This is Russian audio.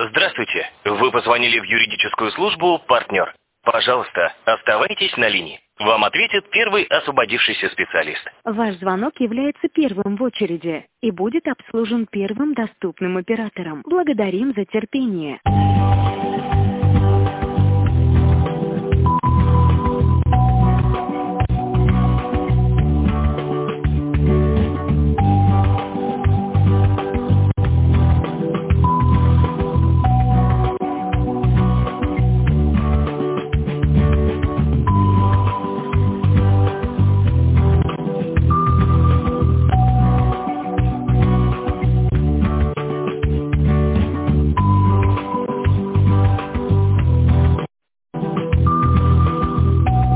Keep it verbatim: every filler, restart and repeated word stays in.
Здравствуйте. Вы позвонили в юридическую службу «Партнер». Пожалуйста, оставайтесь на линии. Вам ответит первый освободившийся специалист. Ваш звонок является первым в очереди и будет обслужен первым доступным оператором. Благодарим за терпение.